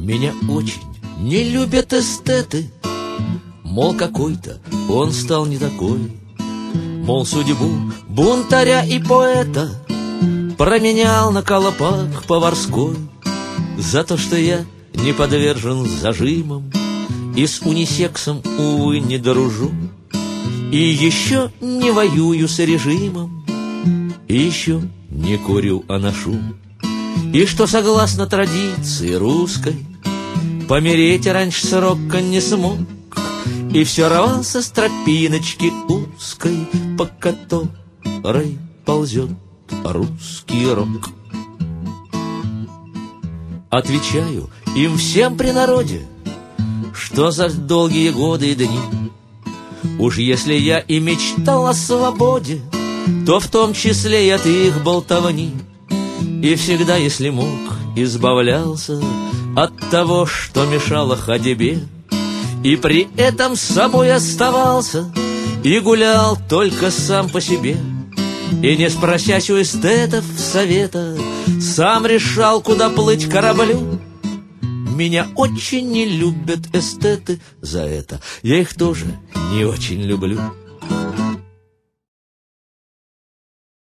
Меня очень не любят эстеты, мол, какой-то он стал не такой. Мол, судьбу бунтаря и поэта променял на колпак поварской. За то, что я не подвержен зажимам и с унисексом, увы, не дружу, и еще не воюю с режимом, и еще не курю, а ношу. И что, согласно традиции русской, помереть раньше срока не смог, и все рвался с тропиночки узкой, по которой ползет русский рок. Отвечаю им всем при народе, что за долгие годы и дни уж если я и мечтал о свободе, то в том числе и от их болтовни. И всегда, если мог, избавлялся от того, что мешало ходьбе, и при этом с собой оставался и гулял только сам по себе. И не спросясь у эстетов совета, сам решал, куда плыть кораблю. Меня очень не любят эстеты за это, я их тоже не очень люблю.